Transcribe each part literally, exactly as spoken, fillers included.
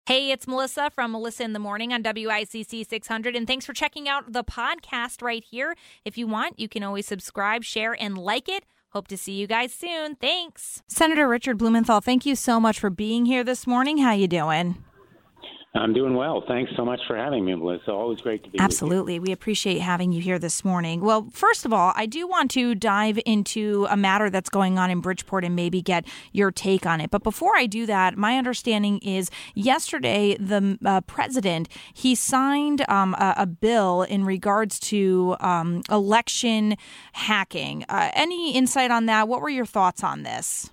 Hey, it's Melissa from Melissa in the Morning on W I C C six hundred, and thanks for checking out the podcast right here. If you want, you can always subscribe, share, and like it. Hope to see you guys soon. Thanks. Senator Richard Blumenthal, thank you so much for being here this morning. How you doing? I'm doing well. Thanks so much for having me, Melissa. Always great to be Absolutely. with you. We appreciate having you here this morning. Well, first of all, I do want to dive into a matter that's going on in Bridgeport and maybe get your take on it. But before I do that, my understanding is yesterday the uh, president, he signed um, a, a bill in regards to um, election hacking. Uh, any insight on that? What were your thoughts on this?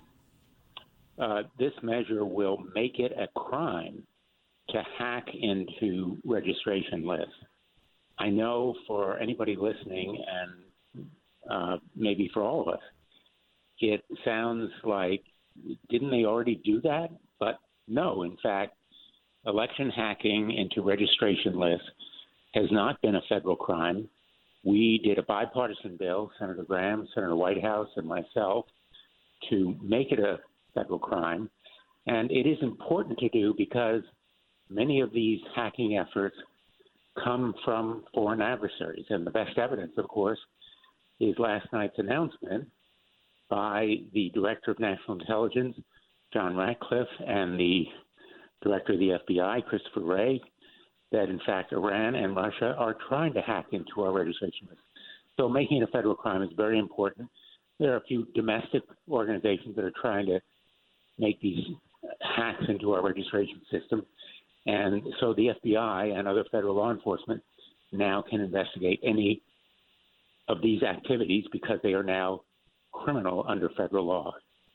Uh, this measure will make it a crime to hack into registration lists. I know for anybody listening, and uh, maybe for all of us, it sounds like, didn't they already do that? But no, in fact, election hacking into registration lists has not been a federal crime. We did a bipartisan bill, Senator Graham, Senator Whitehouse, and myself, to make it a federal crime. And it is important to do because many of these hacking efforts come from foreign adversaries. And the best evidence, of course, is last night's announcement by the Director of National Intelligence, John Ratcliffe, and the Director of the F B I, Christopher Wray, that in fact Iran and Russia are trying to hack into our registration list. So making it a federal crime is very important. There are a few domestic organizations that are trying to make these hacks into our registration system. And so the F B I and other federal law enforcement now can investigate any of these activities because they are now criminal under federal law.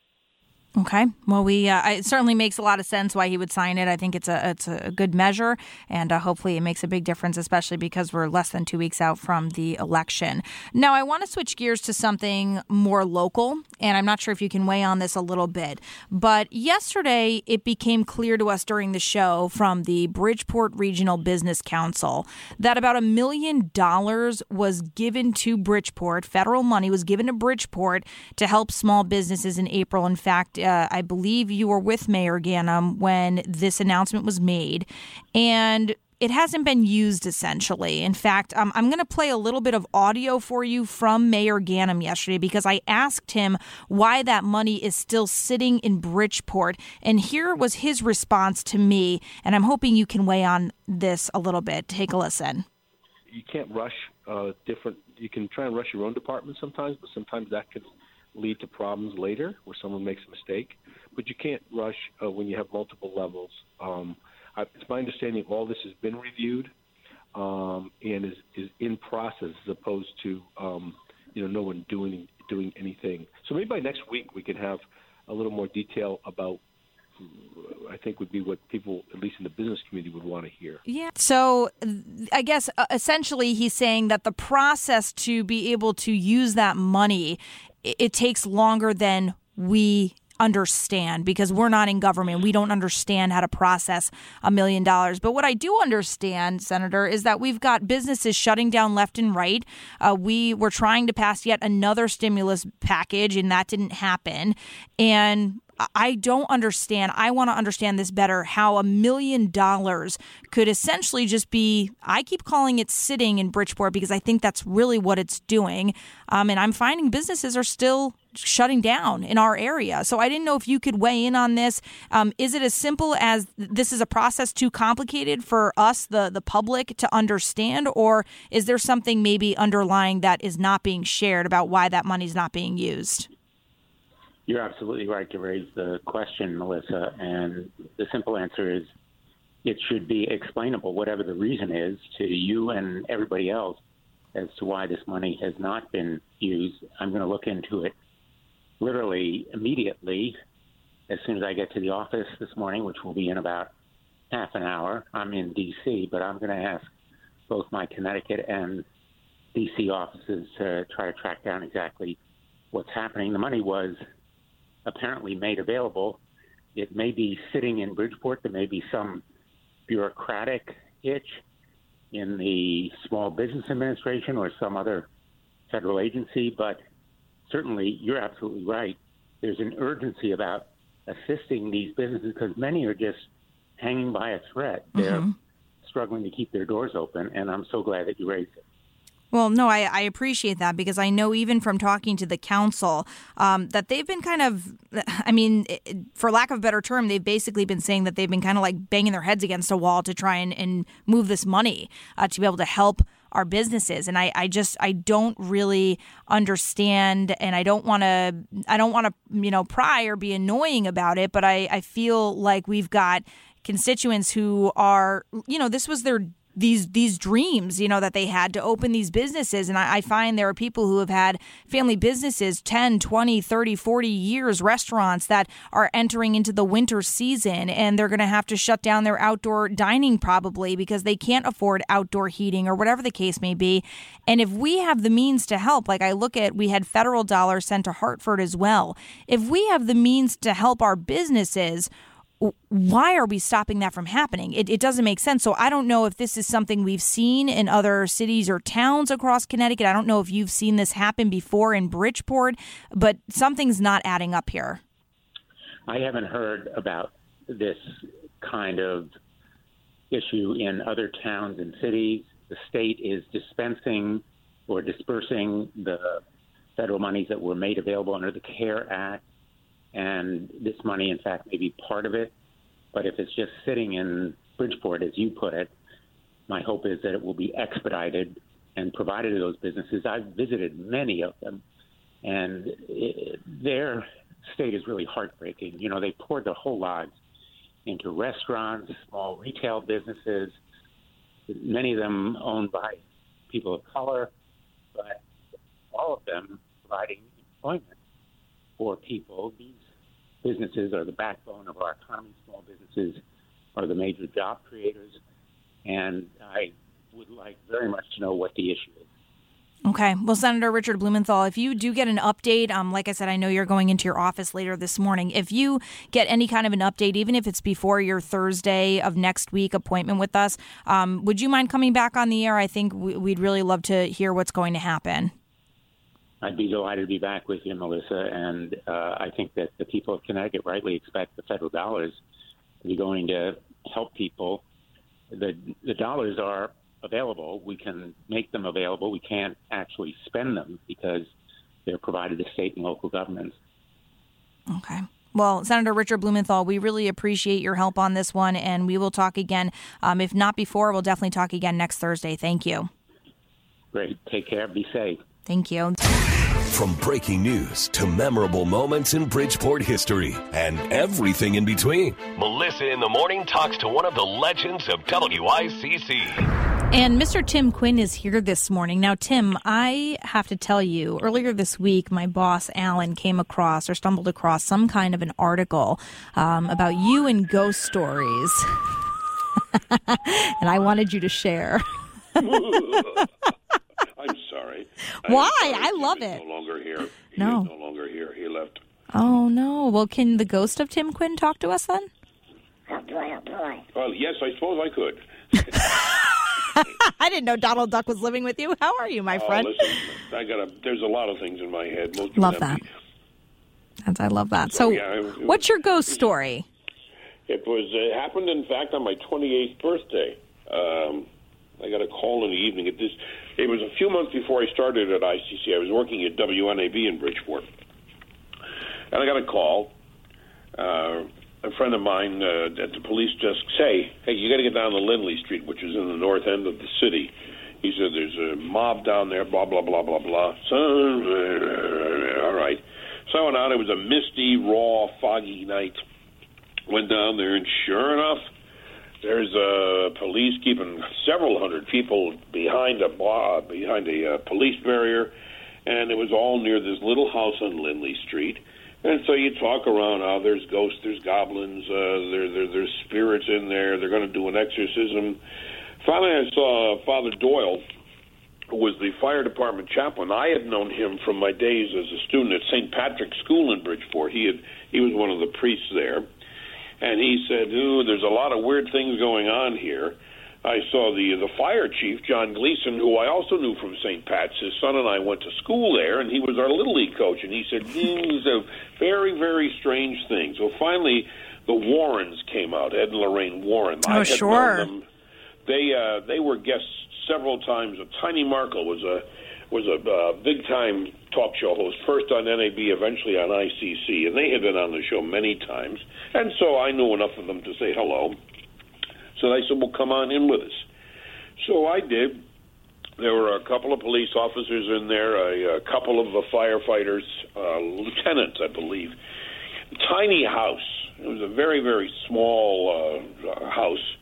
Okay. Well, we uh, it certainly makes a lot of sense why he would sign it. I think it's a it's a good measure, and uh, hopefully it makes a big difference, especially because we're less than two weeks out from the election. Now, I want to switch gears to something more local, and I'm not sure if you can weigh on this a little bit. But yesterday, it became clear to us during the show from the Bridgeport Regional Business Council that about a million dollars was given to Bridgeport. Federal money was given to Bridgeport to help small businesses in April. In fact, Uh, I believe you were with Mayor Ganim when this announcement was made, and it hasn't been used essentially. In fact, um, I'm going to play a little bit of audio for you from Mayor Ganim yesterday because I asked him why that money is still sitting in Bridgeport, and here was his response to me, and I'm hoping you can weigh on this a little bit. Take a listen. You can't rush uh, different. You can try and rush your own department sometimes, but sometimes that can lead to problems later where someone makes a mistake. But you can't rush uh, when you have multiple levels. Um, I, it's my understanding all this has been reviewed um, and is, is in process as opposed to um, you know no one doing doing anything. So maybe by next week we can have a little more detail about I think would be what people, at least in the business community, would want to hear. Yeah. So I guess uh, essentially he's saying that the process to be able to use that money, it, it takes longer than we understand because we're not in government. We don't understand how to process a million dollars. But what I do understand, Senator, is that we've got businesses shutting down left and right. Uh, we were trying to pass yet another stimulus package, and that didn't happen. And I don't understand. I want to understand this better, how a million dollars could essentially just be, I keep calling it sitting in Bridgeport because I think that's really what it's doing. Um, and I'm finding businesses are still shutting down in our area. So I didn't know if you could weigh in on this. Um, is it as simple as this is a process too complicated for us, the, the public, to understand? Or is there something maybe underlying that is not being shared about why that money is not being used? You're absolutely right to raise the question, Melissa, and the simple answer is it should be explainable, whatever the reason is, to you and everybody else as to why this money has not been used. I'm going to look into it literally immediately as soon as I get to the office this morning, which will be in about half an hour. I'm in D C, but I'm going to ask both my Connecticut and D C offices to try to track down exactly what's happening. The money was apparently made available. It may be sitting in Bridgeport. There may be some bureaucratic itch in the Small Business Administration or some other federal agency, but certainly you're absolutely right. There's an urgency about assisting these businesses because many are just hanging by a thread. They're Mm-hmm. struggling to keep their doors open, and I'm so glad that you raised it. Well, no, I, I appreciate that because I know even from talking to the council um, that they've been kind of, I mean, for lack of a better term, they've basically been saying that they've been kind of like banging their heads against a wall to try and, and move this money uh, to be able to help our businesses. And I, I just, I don't really understand, and I don't want to, I don't want to, you know, pry or be annoying about it, but I, I feel like we've got constituents who are, you know, this was their these these dreams, you know, that they had to open these businesses. And I, I find there are people who have had family businesses ten, twenty, thirty, forty years, restaurants that are entering into the winter season, and they're going to have to shut down their outdoor dining probably because they can't afford outdoor heating or whatever the case may be. And if we have the means to help, like I look at, we had federal dollars sent to Hartford as well. If we have the means to help our businesses, why are we stopping that from happening? It, it doesn't make sense. So I don't know if this is something we've seen in other cities or towns across Connecticut. I don't know if you've seen this happen before in Bridgeport, but something's not adding up here. I haven't heard about this kind of issue in other towns and cities. The state is dispensing or dispersing the federal monies that were made available under the CARE Act. And this money, in fact, may be part of it. But if it's just sitting in Bridgeport, as you put it, my hope is that it will be expedited and provided to those businesses. I've visited many of them, and it, their state is really heartbreaking. You know, they poured their whole lives into restaurants, small retail businesses, many of them owned by people of color, but all of them providing employment for people. These businesses are the backbone of our economy. Small businesses are the major job creators. And I would like very much to know what the issue is. Okay. Well, Senator Richard Blumenthal, if you do get an update, um, like I said, I know you're going into your office later this morning. If you get any kind of an update, even if it's before your Thursday of next week appointment with us, um, would you mind coming back on the air? I think we'd really love to hear what's going to happen. I'd be delighted to be back with you, Melissa, and uh, I think that the people of Connecticut rightly expect the federal dollars to be going to help people. The, the dollars are available. We can make them available. We can't actually spend them because they're provided to state and local governments. Okay. Well, Senator Richard Blumenthal, we really appreciate your help on this one, and we will talk again. Um, if not before, we'll definitely talk again next Thursday. Thank you. Great. Take care. Be safe. Thank you. From breaking news to memorable moments in Bridgeport history and everything in between, Melissa in the Morning talks to one of the legends of W I C C. And Mister Tim Quinn is here this morning. Now, Tim, I have to tell you, earlier this week, my boss, Alan, came across or stumbled across some kind of an article um, about you and ghost stories. And I wanted you to share. I'm sorry. Why? Sorry. I love he it. No longer here. He no. is no longer here. He left. Oh, no. Well, can the ghost of Tim Quinn talk to us then? Oh, boy, oh, boy. Well, yes, I suppose I could. I didn't know Donald Duck was living with you. How are you, my Oh, friend? listen, I got a, there's a lot of things in my head. Most of Love them that. empty. That's, I love that. So, So, yeah, it was- what's your ghost story? It was it happened, in fact, on my twenty-eighth birthday. Um, I got a call in the evening. At this, it was a few months before I started at I C C. I was working at W N A B in Bridgeport, and I got a call. Uh, a friend of mine uh, at the police desk say, "Hey, you got to get down to Lindley Street, which is in the north end of the city." He said, "There's a mob down there, blah blah blah blah blah." So, uh, all right. So I went out. It was a misty, raw, foggy night. Went down there, and sure enough, there's uh, police keeping several hundred people behind a uh, behind a uh, police barrier, and it was all near this little house on Lindley Street. And so you talk around, oh, there's ghosts, there's goblins, uh, there, there, there's spirits in there, they're going to do an exorcism. Finally, I saw Father Doyle, who was the fire department chaplain. I had known him from my days as a student at Saint Patrick's School in Bridgeport. He had he was one of the priests there. And he said, ooh, there's a lot of weird things going on here. I saw the the fire chief, John Gleason, who I also knew from Saint Pat's. His son and I went to school there, and he was our Little League coach. And he said, mm, these are very, very strange things. So finally, the Warrens came out, Ed and Lorraine Warren. Oh, I had sure. known them. They uh, they were guests several times. Tiny Markle was a was a uh, big time talk show host, first on N A B, eventually on I C C, and they had been on the show many times, and so I knew enough of them to say hello. So they said, "Well, come on in with us." So I did. There were a couple of police officers in there, a, a couple of the firefighters, uh, lieutenants, I believe. Tiny house. It was a very, very small uh, house,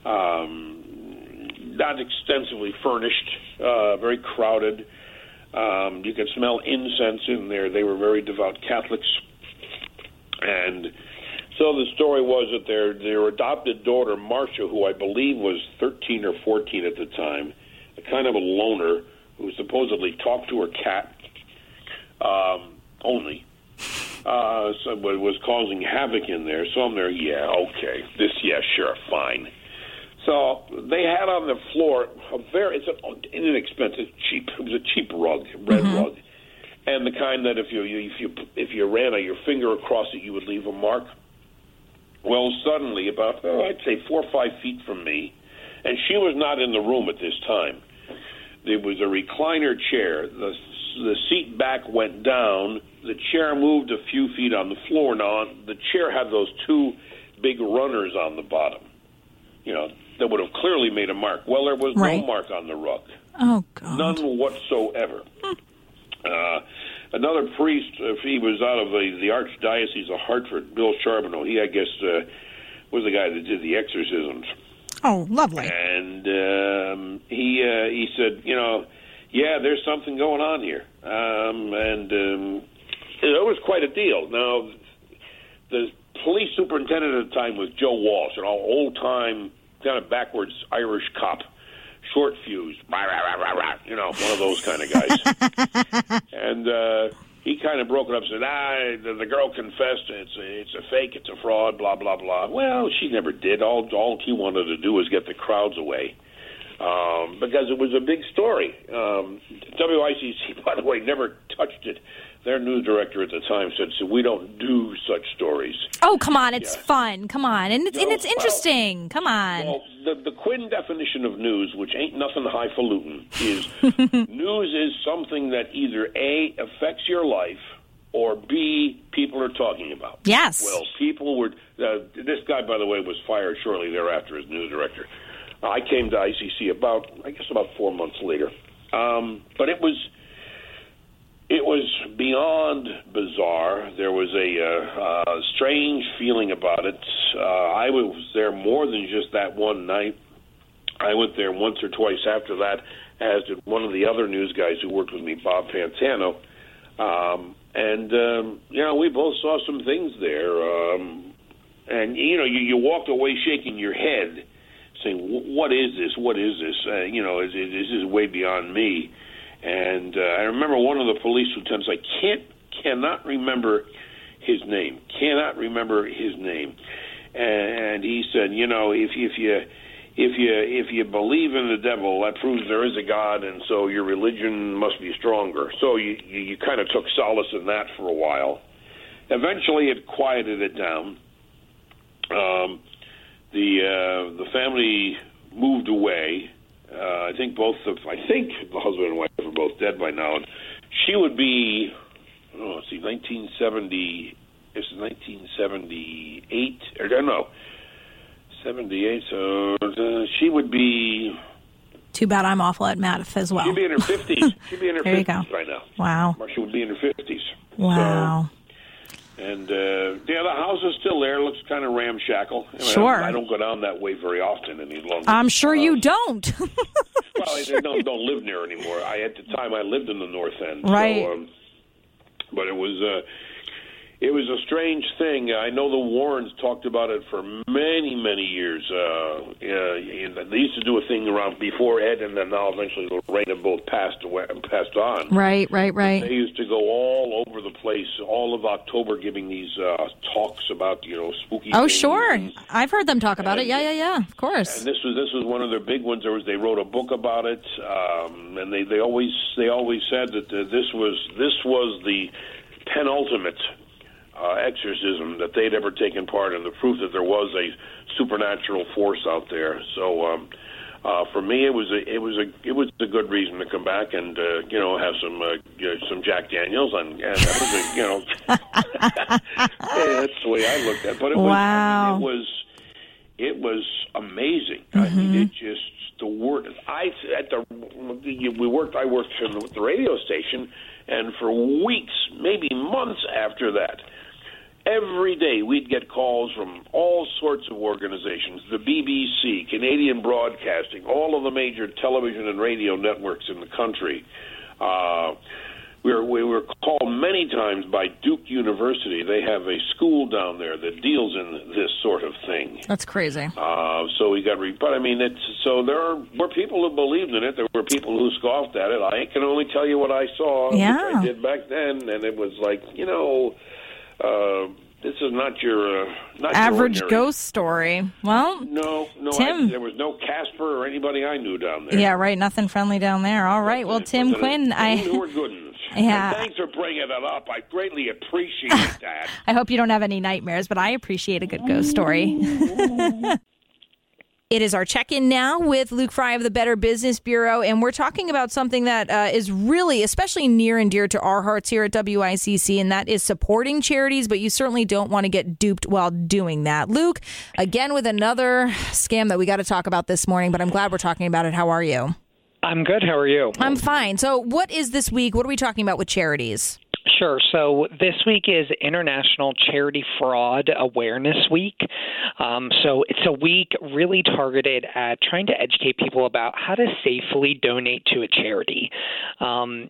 um, not extensively furnished, uh, very crowded. Um, you could smell incense in there. They were very devout Catholics. And so the story was that their, their adopted daughter, Marcia, who I believe was thirteen or fourteen at the time, a kind of a loner who supposedly talked to her cat um, only, uh, so it was causing havoc in there. So I'm there, yeah, okay, this, yeah, sure, fine. So they had on the floor a very, it's an inexpensive, cheap, it was a cheap rug, red mm-hmm. rug, and the kind that if you, if you if you ran your finger across it, you would leave a mark. Well, suddenly, about oh, I'd say four or five feet from me, and she was not in the room at this time. There was a recliner chair. The the seat back went down. The chair moved a few feet on the floor. Now, the chair had those two big runners on the bottom, you know, that would have clearly made a mark. Well, there was right. no mark on the rug. Oh, God. None whatsoever. uh, another priest, if he was out of the, the Archdiocese of Hartford, Bill Charbonneau, he, I guess, uh, was the guy that did the exorcisms. Oh, lovely. And um, he uh, he said, you know, yeah, there's something going on here. Um, and um, it was quite a deal. Now, the police superintendent at the time was Joe Walsh, an old-time, kind of backwards Irish cop, short fuse, you know, one of those kind of guys. and uh, he kind of broke it up and said, ah, the, the girl confessed, it's a, it's a fake, it's a fraud, blah, blah, blah. Well, she never did. All, all he wanted to do was get the crowds away. Um, because it was a big story. Um, W I C C, by the way, never touched it. Their news director at the time said, so we don't do such stories. Oh, come on, it's yeah. fun. Come on. And it's, no, and it's interesting. Well, come on. Well, the, the Quinn definition of news, which ain't nothing highfalutin, is news is something that either A, affects your life, or B, people are talking about. Yes. Well, people were... Uh, this guy, by the way, was fired shortly thereafter as news director. I came to I C C about, I guess, about four months later. Um, but it was... It was beyond bizarre. There was a uh, uh, strange feeling about it. Uh, I was there more than just that one night. I went there once or twice after that, as did one of the other news guys who worked with me, Bob Pantano. Um, and, um, you know, we both saw some things there. Um, and, you know, you, you walked away shaking your head, saying, what is this? What is this? Uh, you know, is, is, this is way beyond me. And uh, I remember one of the police lieutenants, I can't, cannot remember his name, cannot remember his name. And he said, you know, if, if you if you if you believe in the devil, that proves there is a God, and so your religion must be stronger. So you you, you kind of took solace in that for a while. Eventually, it quieted it down. Um, the uh, the family moved away. Uh, I think both of I think the husband and wife are both dead by now. And she would be, oh, let's see, nineteen seventy. This is nineteen seventy-eight, or no, seventy-eight. So uh, she would be. Too bad I'm awful at math as well. She'd be in her fifties. She'd be in her there fifties you go. right now. Wow. Marcia would be in her fifties. Wow. So, and, uh, yeah, the house is still there. It looks kind of ramshackle. I mean, sure. I, I don't go down that way very often any longer. I'm sure uh, you don't. Well, I don't, don't live near anymore. I At the time, I lived in the North End. Right. So, um, but it was... Uh, It was a strange thing. I know the Warrens talked about it for many, many years. Uh, uh, they used to do a thing around before Ed, and then now eventually Lorraine have both passed away, passed on. Right, right, right. They used to go all over the place, all of October, giving these uh, talks about, you know, spooky. Oh, things. sure, I've heard them talk about and, it. Yeah, yeah, yeah. Of course. And this was this was one of their big ones. There was they wrote a book about it, um, and they, they always they always said that uh, this was this was the penultimate. uh, exorcism that they'd ever taken part in, the proof that there was a supernatural force out there. So um, uh, for me, it was a it was a it was a good reason to come back and uh, you know have some uh, you know, some Jack Daniels, and, and that was a, you know yeah, that's the way I looked at it. But it was wow. I mean, it was it was amazing. Mm-hmm. I mean, it just the word I at the we worked I worked with the radio station, and for weeks, maybe months after that, every day we'd get calls from all sorts of organizations, the B B C, Canadian Broadcasting, all of the major television and radio networks in the country. Uh, we were, we were called many times by Duke University. They have a school down there that deals in this sort of thing. That's crazy. Uh, so we got, re- but I mean, it's so there were people who believed in it. There were people who scoffed at it. I can only tell you what I saw, yeah. which I did back then, and it was like, you know, uh, this is not your uh, not average your ghost story. Well, no, no, Tim, I, there was no Casper or anybody I knew down there. Yeah, right. Nothing friendly down there. All right. Well, Tim Quinn, I. Who were good ones. Yeah. And thanks for bringing it up. I greatly appreciate that. I hope you don't have any nightmares, but I appreciate a good ghost story. It is our check-in now with Luke Fry of the Better Business Bureau, and we're talking about something that uh, is really especially near and dear to our hearts here at W I C C, and that is supporting charities, but you certainly don't want to get duped while doing that. Luke, again with another scam that we got to talk about this morning, but I'm glad we're talking about it. How are you? I'm good. How are you? I'm fine. So what is this week? What are we talking about with charities? Sure. So this week is International Charity Fraud Awareness Week. Um, so it's a week really targeted at trying to educate people about how to safely donate to a charity. Um,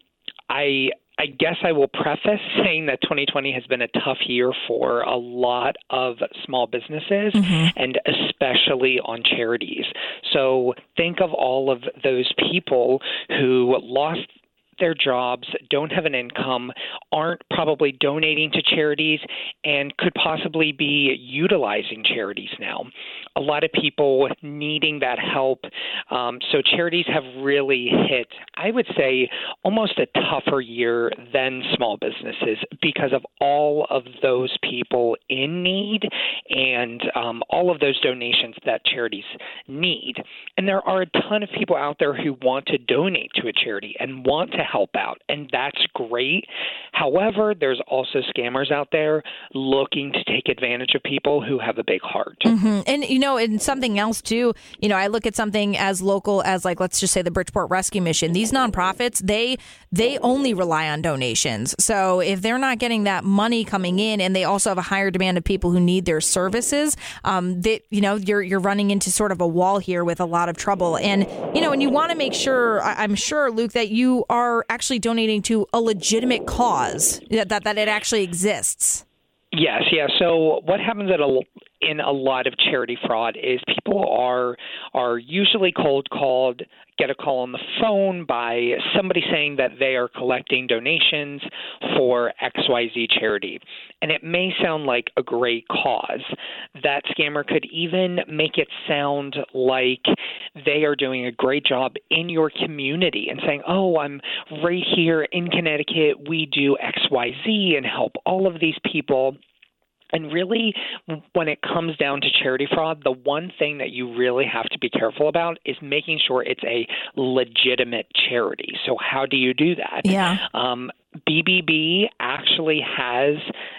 I I guess I will preface saying that twenty twenty has been a tough year for a lot of small businesses, mm-hmm. and especially on charities. So think of all of those people who lost their jobs, don't have an income, aren't probably donating to charities, and could possibly be utilizing charities now. A lot of people needing that help. Um, so charities have really hit, I would say, almost a tougher year than small businesses because of all of those people in need and um, all of those donations that charities need. And there are a ton of people out there who want to donate to a charity and want to help out, and that's great. However, there's also scammers out there looking to take advantage of people who have a big heart. Mm-hmm. And, you know, and something else, too, you know, I look at something as local as, like, let's just say the Bridgeport Rescue Mission. These nonprofits, they they only rely on donations. So if they're not getting that money coming in, and they also have a higher demand of people who need their services, um, that, you know, you're you're running into sort of a wall here with a lot of trouble. And, you know, and you want to make sure, I'm sure, Luke, that you are actually donating to a legitimate cause, that that, that it actually exists. Yes, yeah. So what happens at a, in a lot of charity fraud is people are are usually cold called, get a call on the phone by somebody saying that they are collecting donations for X Y Z charity. And it may sound like a great cause. That scammer could even make it sound like they are doing a great job in your community and saying, oh, I'm right here in Connecticut. We do X Y Z and help all of these people. And really, when it comes down to charity fraud, the one thing that you really have to be careful about is making sure it's a legitimate charity. So how do you do that? Yeah. Um, B B B actually has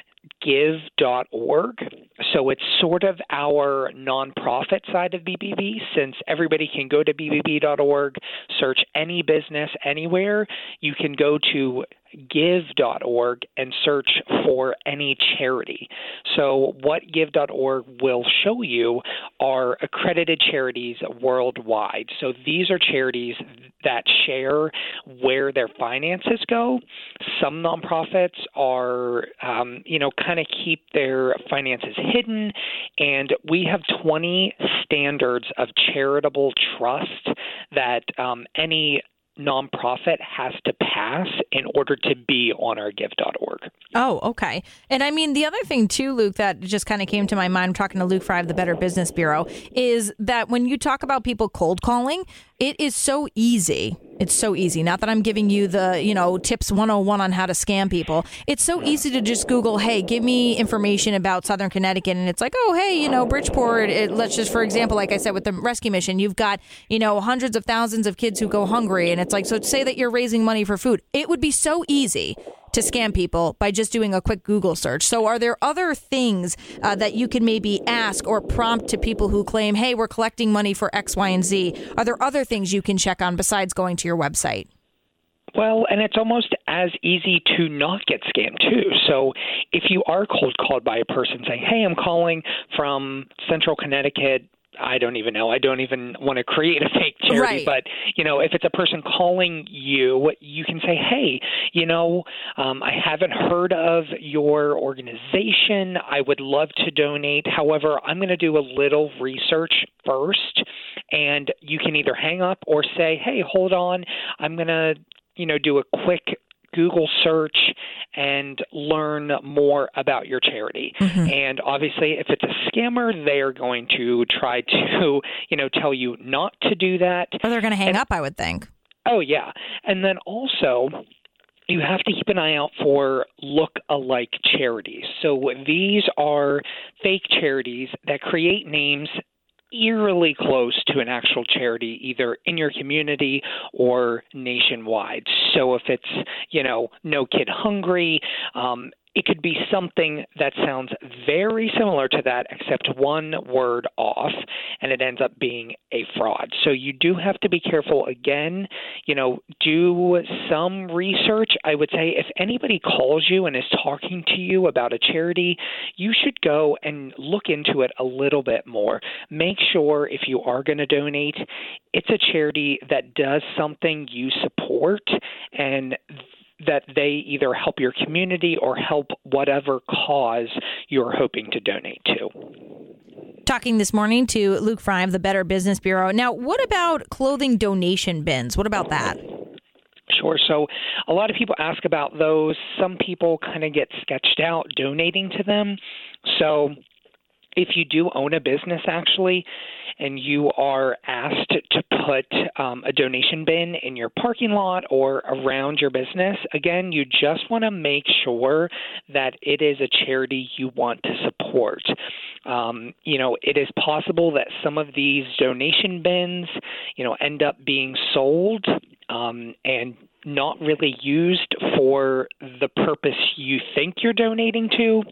give dot org. So it's sort of our nonprofit side of B B B, since everybody can go to B B B dot org, search any business anywhere. You can go to give dot org and search for any charity. So what give dot org will show you are accredited charities worldwide. So these are charities that share where their finances go. Some nonprofits are, um, you know, kind of keep their finances hidden. And we have twenty standards of charitable trust that um, any nonprofit has to pass in order to be on our give dot org. Oh, okay. And I mean, the other thing too, Luke, that just kind of came to my mind, I'm talking to Luke Fry of the Better Business Bureau, is that when you talk about people cold calling, it is so easy. It's so easy. Not that I'm giving you the, you know, tips one oh one on how to scam people. It's so easy to just Google, hey, give me information about Southern Connecticut. And it's like, oh, hey, you know, Bridgeport, it, let's just, for example, like I said, with the rescue mission, you've got, you know, hundreds of thousands of kids who go hungry. And it's like, so say that you're raising money for food. It would be so easy to scam people by just doing a quick Google search. So are there other things uh, that you can maybe ask or prompt to people who claim, hey, we're collecting money for X, Y, and Z? Are there other things you can check on besides going to your website? Well, and it's almost as easy to not get scammed, too. So if you are cold called by a person saying, hey, I'm calling from Central Connecticut, I don't even know. I don't even want to create a fake charity. Right. But, you know, if it's a person calling you, you can say, hey, you know, um, I haven't heard of your organization. I would love to donate. However, I'm going to do a little research first. And you can either hang up or say, hey, hold on. I'm going to, you know, do a quick Google search and learn more about your charity. Mm-hmm. And obviously, if it's a scammer, they're going to try to, you know, tell you not to do that. Or they're going to hang and, up, I would think. Oh, yeah. And then also, you have to keep an eye out for look-alike charities. So these are fake charities that create names eerily close to an actual charity, either in your community or nationwide. So if it's, you know, No Kid Hungry, um, it could be something that sounds very similar to that, except one word off, and it ends up being a fraud. So you do have to be careful. Again, you know, do some research. I would say if anybody calls you and is talking to you about a charity, you should go and look into it a little bit more. Make sure if you are going to donate, it's a charity that does something you support and that they either help your community or help whatever cause you're hoping to donate to. Talking this morning to Luke Fry of the Better Business Bureau. Now, what about clothing donation bins? What about that? Sure. So a lot of people ask about those. Some people kind of get sketched out donating to them. So if you do own a business, actually, and you are asked to put um, a donation bin in your parking lot or around your business, again, you just want to make sure that it is a charity you want to support. Um, you know, it is possible that some of these donation bins, you know, end up being sold um, and not really used for the purpose you think you're donating to.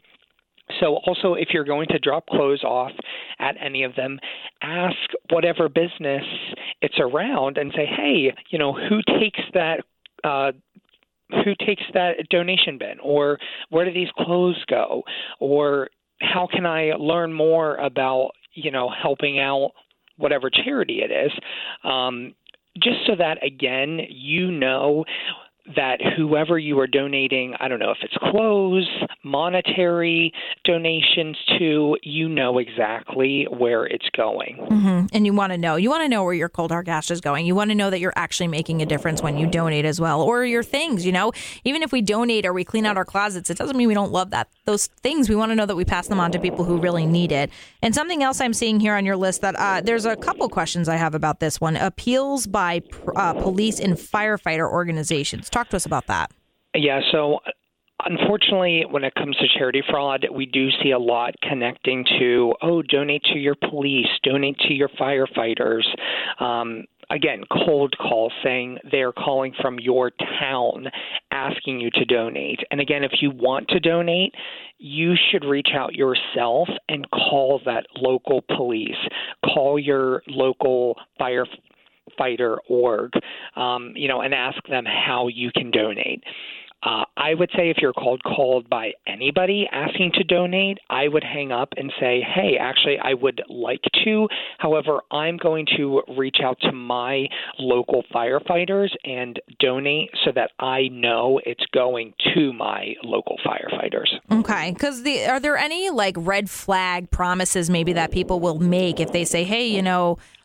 So also, if you're going to drop clothes off at any of them, ask whatever business it's around and say, hey, you know, who takes that uh, who takes that donation bin, or where do these clothes go, or how can I learn more about, you know, helping out whatever charity it is, um, just so that, again, you know that whoever you are donating, I don't know if it's clothes, monetary donations to, you know exactly where it's going. Mm-hmm. And you want to know. You want to know where your cold hard cash is going. You want to know that you're actually making a difference when you donate as well. Or your things, you know. Even if we donate or we clean out our closets, it doesn't mean we don't love that. Those things, we want to know that we pass them on to people who really need it. And something else I'm seeing here on your list that uh, there's a couple questions I have about this one. Appeals by uh, police and firefighter organizations. Talk to us about that. Yeah, so unfortunately, when it comes to charity fraud, we do see a lot connecting to, oh, donate to your police, donate to your firefighters. Um, again, cold calls saying they're calling from your town asking you to donate. And again, if you want to donate, you should reach out yourself and call that local police, call your local fire fighter org, um, you know, and ask them how you can donate. Uh, I would say if you're called called by anybody asking to donate, I would hang up and say, hey, actually, I would like to. However, I'm going to reach out to my local firefighters and donate so that I know it's going to my local firefighters. Okay. Because the are there any like red flag promises maybe that people will make if they say, hey, you know,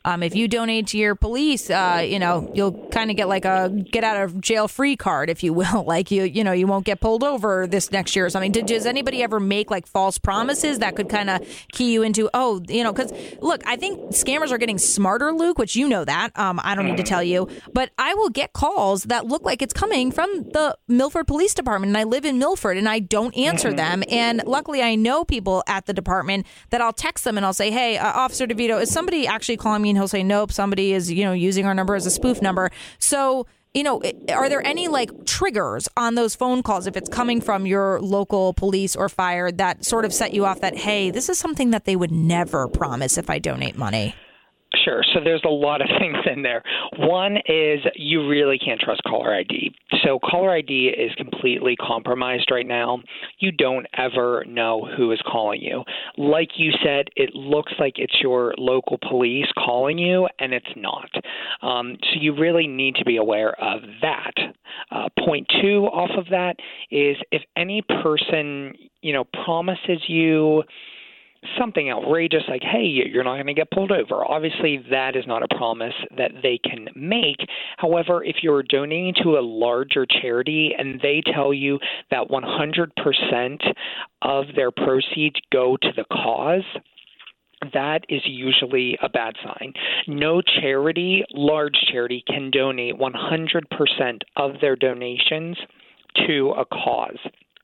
Um, if you donate to your police, uh, you know, you'll kind of get like a get out of jail free card, if you will. Like you, you know, you won't get pulled over this next year or something. Did, does anybody ever make like false promises that could kind of key you into, oh, you know, because look, I think scammers are getting smarter, Luke, which you know that. Um, I don't need to tell you, but I will get calls that look like it's coming from the Milford Police Department, and I live in Milford, and I don't answer mm-hmm. them. And luckily, I know people at the department that I'll text them and I'll say, hey, uh, Officer DeVito, is somebody actually calling me? And he'll say, nope, somebody is, you know, using our number as a spoof number. So, you know, are there any like triggers on those phone calls if it's coming from your local police or fire that sort of set you off that, hey, this is something that they would never promise if I donate money? Sure. So there's a lot of things in there. One is you really can't trust caller I D. So caller I D is completely compromised right now. You don't ever know who is calling you. Like you said, it looks like it's your local police calling you, and it's not. Um, so you really need to be aware of that. Uh, point two off of that is if any person, you know, promises you something outrageous like, hey, you're not going to get pulled over. Obviously, that is not a promise that they can make. However, if you're donating to a larger charity and they tell you that one hundred percent of their proceeds go to the cause, that is usually a bad sign. No charity, large charity, can donate one hundred percent of their donations to a cause.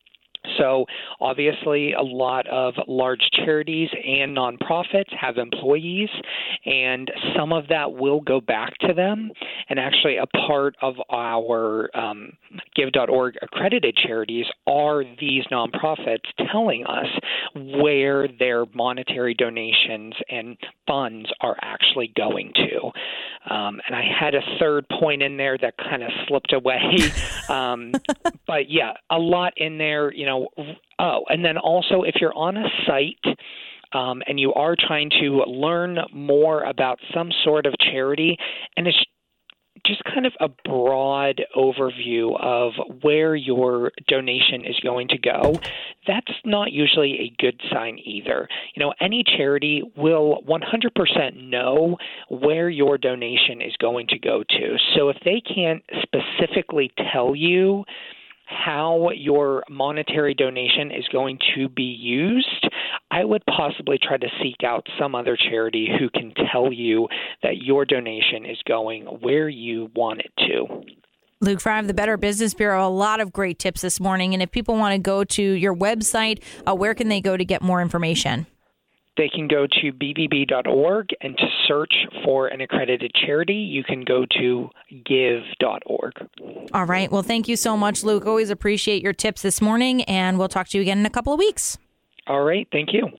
So obviously a lot of large charities and nonprofits have employees, and some of that will go back to them. And actually a part of our um, give dot org accredited charities are these nonprofits telling us where their monetary donations and funds are actually going to. Um, and I had a third point in there that kind of slipped away. um, but yeah, a lot in there, you know. Oh, and then also if you're on a site um, and you are trying to learn more about some sort of charity, and it's just kind of a broad overview of where your donation is going to go, that's not usually a good sign either. You know, any charity will one hundred percent know where your donation is going to go to. So if they can't specifically tell you how your monetary donation is going to be used, I would possibly try to seek out some other charity who can tell you that your donation is going where you want it to. Luke Fry of the Better Business Bureau, a lot of great tips this morning. And if people want to go to your website, uh, where can they go to get more information? They can go to b b b dot org, and to search for an accredited charity, you can go to give dot org. All right. Well, thank you so much, Luke. Always appreciate your tips this morning, and we'll talk to you again in a couple of weeks. All right. Thank you.